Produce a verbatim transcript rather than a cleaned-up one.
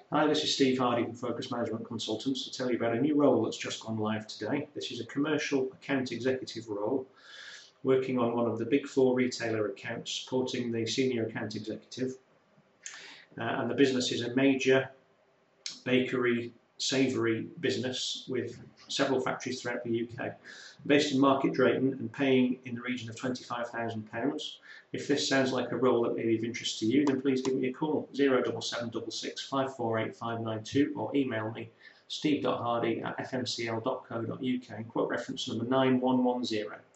Hi, this is Steve Hardy from Focus Management Consultants to tell you about a new role that's just gone live today. This is a commercial account executive role working on one of the big four retailer accounts, supporting the senior account executive. Uh, and the business is a major bakery, savoury business with several factories throughout the U K. Based in Market Drayton and paying in the region of twenty-five thousand pounds. If this sounds like a role that may be of interest to you, then please give me a call, zero seven seven six six, five four eight five nine two, or email me, steve dot hardy at f m c l dot co dot u k, and quote reference number nine one one zero.